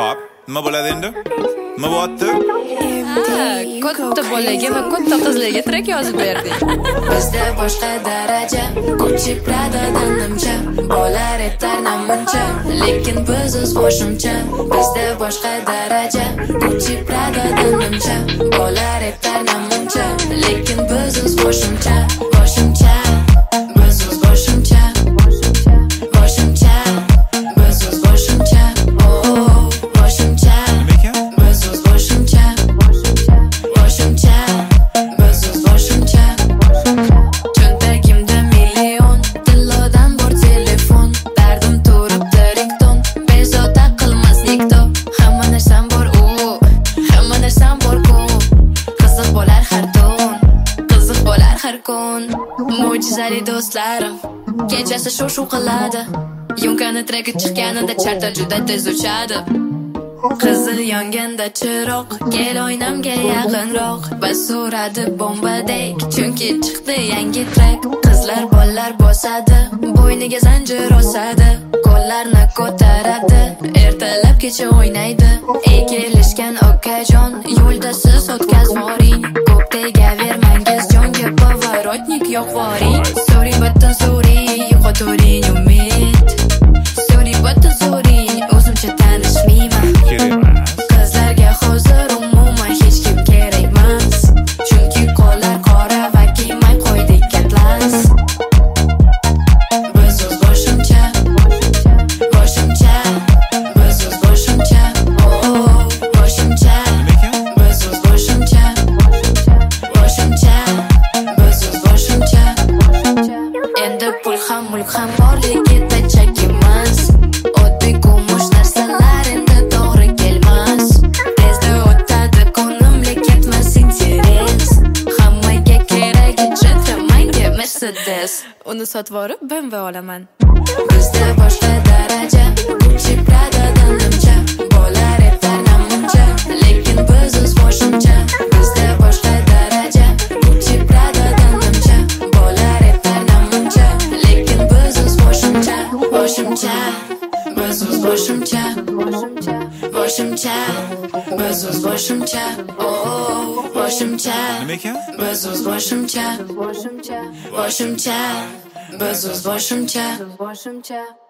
Xo'p, nima bo'ladi endi? Nima bo'lyapti? Katta bolaga va katta qizlarga trak yozib berdik. Bizda boshqa daraja, Gucci Pradadan nimcha, bolar etar namuncha, lekin biz o'z boshimcha. Bizda boshqa daraja, Gucci Pradadan nimcha, bolar etar namuncha, lekin biz o'z boshimcha. Boshimcha, biz o'z boshimcha. Boshimcha, biz o'z boshimcha. Oh, boshimcha, biz o'z boshimcha. Boshimcha, biz o'z boshimcha. Cho'ntagimda million, tillodan bor telefon, dardim turibdi rington, bezovta qilmaslik to. Hamma narsam bor u, hamma narsam bor ku. Qiziq bo'lar har tun, qiziq bo'lar har kun. Mo'jizali do'stlarim, kechasi shu qiladi. Yumkani traki chiqqanida charta juda tez uchadi. Qizil yonganda chiroq, kel oynamga yaqinroq. Bas so'radi bombadek, chunki chiqdi yangi trak. Qizlar bollar bosadi, bo'yniga zanjir osadi, qo'llarni ko'taradi, ertalab kecha o'ynaydi. Kelishgan okajon, yo'lda siz o'tkazvoring. Ko'p tegavermangiz jonga, поворотник yo'qvoring. So'ring battan so'ring, yo'qoturing umid. So'ring battan so'ring, o'zimcha tanishmayman. Qizlarga hozir umuman hech kim kerakmas, chunki qo'llar qora va kiymay qo'ydik atlas. Biz o'z boshimcha, boshimcha, biz o'z boshimcha. Oh, boshimcha, biz o'z boshimcha. Boshimcha, biz o'z boshimcha. Endi pul ham mulk ham borligida chek emas. Oddiy kumush narsalar endi to'g'ri kelmas. Tezda o'tadi kunimlik, ketmas interes. Hammaga keragi gentlemenga Mercedes. Uni sotvorib BMW olaman. Bizda boshqa daraja, Gucci Pradadan nimcha, bolar etar namuncha, lekin biz o'z boshimcha. Bizda boshqa daraja, Gucci Pradadan nimcha, bolar etar namuncha, lekin biz o'z boshimcha. Boshimcha, biz o'z boshimcha. Boshimcha, biz o'z boshimcha. Oh, boshimcha, Nima ekan? biz o'z boshimcha. Boshimcha, biz o'z boshimcha.